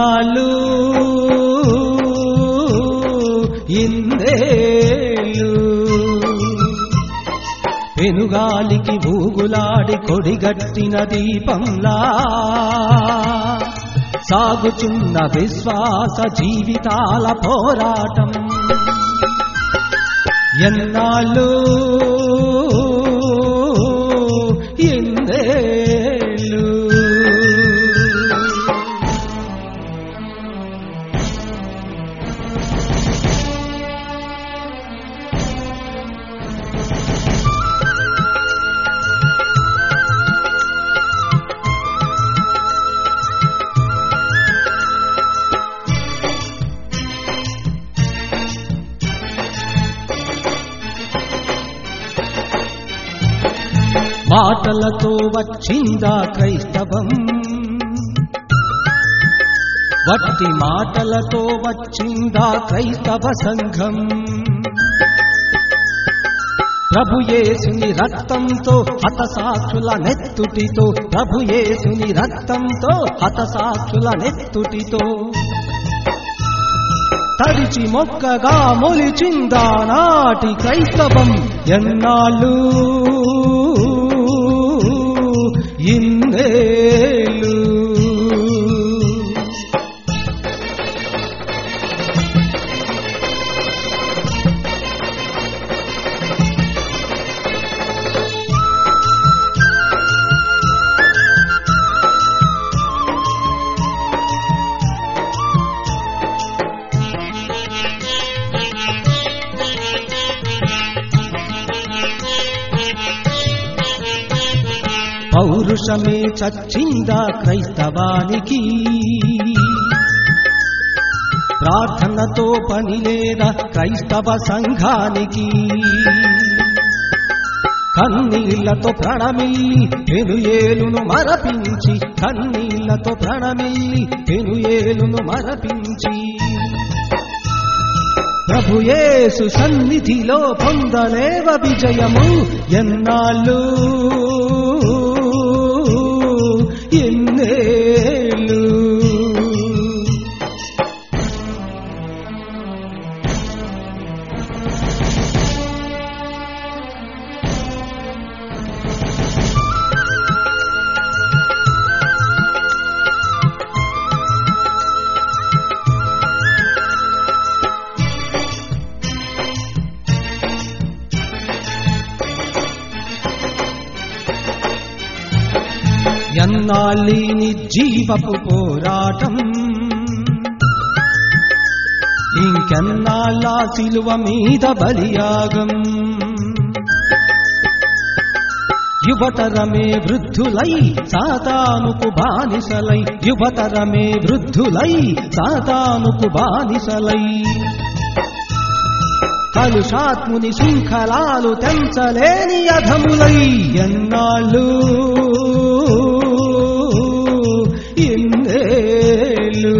ఎన్నాళ్ళు ఇందేళ్ళు పెనుగాలికి ఊగులాడి కొడిగట్టిన దీపంలా సాగుచున్న విశ్వాస జీవితాల పోరాటం ఎన్నాళ్ళు ఇందేళ్ళు మాటలతో వచ్చిందా క్రైస్తవం వట్టి మాటలతో వచ్చిందా క్రైస్తవ సంఘం ప్రభుయేసుని రక్తంతో హతసాక్షుల నెత్తుటితో ప్రభుయేసుని రక్తంతో హతసాక్షుల నెత్తుటితో తడిచి మొక్కగా మొలిచిందా నాటి క్రైస్తవం ఎన్నాళ్ళు ఇందేళ్ళు పౌరుషమే చచ్చిందా క్రైస్తవానికి ప్రార్థనతో పని లేదా క్రైస్తవ సంఘానికి కన్నీళ్లతో ప్రణమిల్లి పెనుయేలును మరపించి కన్నీళ్లతో ప్రణమిల్లి పెనుయేలును మరపించి ప్రభుయేసు సన్నిధిలో పొందలేవ విజయము ఎన్నాళ్ళు ఎన్నేళ్ళు ఎన్నాళ్ళీ నిర్జీవపు పోరాటం ఇంకెన్నాళ్ళ సిలువ మీద బలియాగం యువతరమే వృద్ధులై సాతానుకు బానిసలై యువతరమే వృద్ధులై సాతానుకు బానిసలై కలుషాత్ముని శృంఖలాలు తెంచలేని అధములై ఎన్నాళ్ళు ఇందేళ్ళు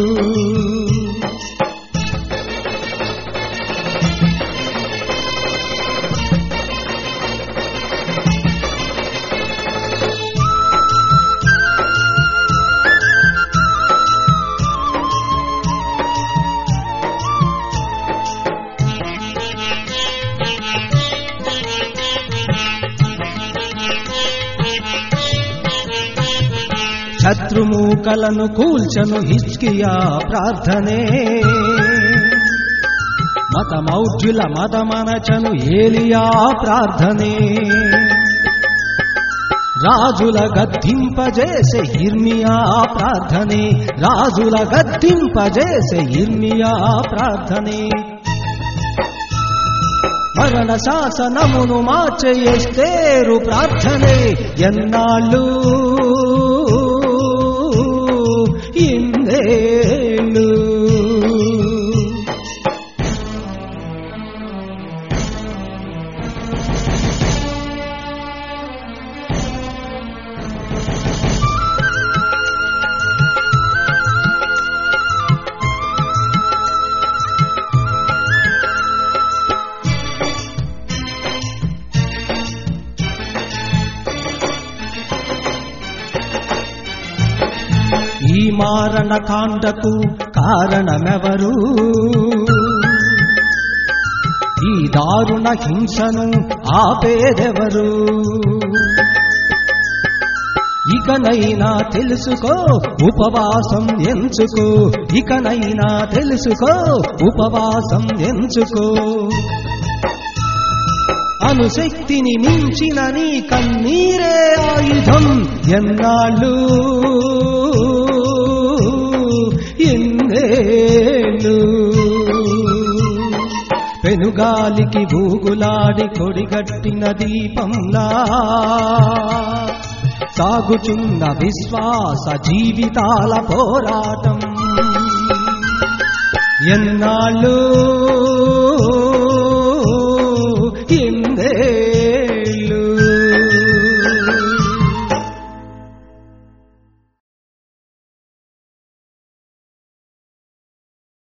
శత్రుమూకలను కూల్చను హిజ్కియా ప్రార్థనే మతమౌఢ్యుల మదమనచను ఏలియా ప్రార్థనే రాజుల గద్దింపజేసే ఇర్మియా ప్రార్థనే రాజుల గద్దింపజేసే ఇర్మియా ప్రార్థనే మరణ శాసనమును మార్చే ఎస్తేరు ప్రార్థనే ఎన్నాళ్ళు ఇందేళ్ళు మారణకాండకు కారణమెవరు? ఈ దారుణ హింసను ఆపేదెవరు? ఇకనైనా తెలుసుకో, ఉపవాసం ఎంచుకో. ఇకనైనా తెలుసుకో, ఉపవాసం ఎంచుకో. అణుశక్తిని మించిన నీ కన్నీరే ఆయుధం. ఎన్నాళ్ళు ఎన్నేళ్ళు పెనుగాలికి ఊగులాడి కొడిగట్టిన దీపంలా సాగుచున్న విశ్వాస జీవితాల పోరాటం. ఎన్నాళ్ళు